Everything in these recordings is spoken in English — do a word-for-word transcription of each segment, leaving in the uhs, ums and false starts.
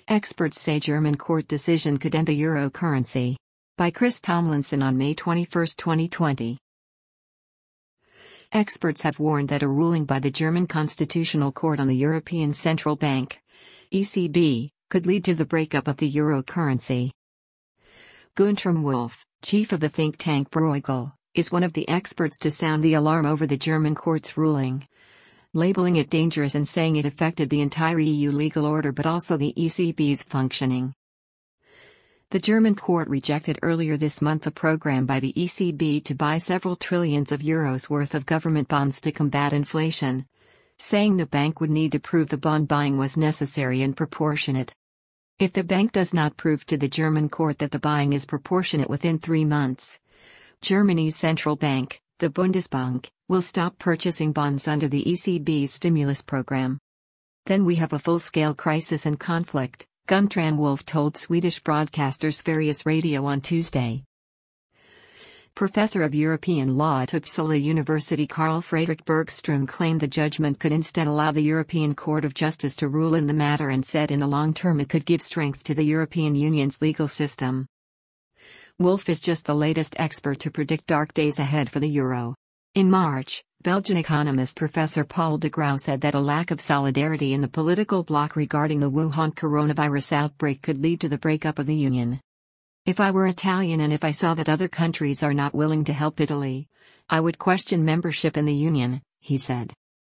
Experts say German court decision could end the euro currency. By Chris Tomlinson on May twenty-first, twenty twenty. Experts have warned that a ruling by the German Constitutional Court on the European Central Bank, E C B, could lead to the breakup of the euro currency. Guntram Wolff, chief of the think tank Bruegel, is one of the experts to sound the alarm over the German court's ruling, labeling it dangerous and saying it affected the entire E U legal order but also the E C B's functioning. The German court rejected earlier this month a program by the E C B to buy several trillions of euros worth of government bonds to combat inflation, saying the bank would need to prove the bond buying was necessary and proportionate. If the bank does not prove to the German court that the buying is proportionate within three months, Germany's central bank, the Bundesbank, will stop purchasing bonds under the E C B's stimulus program. Then we have a full-scale crisis and conflict, Guntram Wolff told Swedish broadcaster Sveriges Radio on Tuesday. Professor of European law at Uppsala University Carl Fredrik Bergström claimed the judgment could instead allow the European Court of Justice to rule in the matter and said in the long term it could give strength to the European Union's legal system. Wolff is just the latest expert to predict dark days ahead for the euro. In March, Belgian economist Professor Paul de Grauw said that a lack of solidarity in the political bloc regarding the Wuhan coronavirus outbreak could lead to the breakup of the Union. If I were Italian and if I saw that other countries are not willing to help Italy, I would question membership in the Union, he said.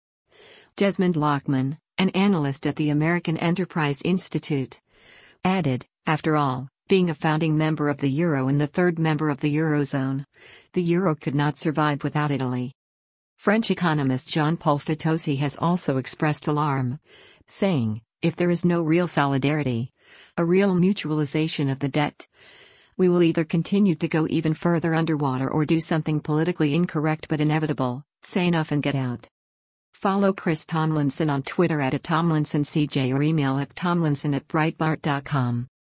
Desmond Lockman, an analyst at the American Enterprise Institute, added, after all, being a founding member of the euro and the third member of the eurozone, the euro could not survive without Italy. French economist Jean-Paul Fitoussi has also expressed alarm, saying, if there is no real solidarity, a real mutualization of the debt, we will either continue to go even further underwater or do something politically incorrect but inevitable, say enough and get out. Follow Chris Tomlinson on Twitter at, at TomlinsonCJ or email at tomlinson at breitbart dot com.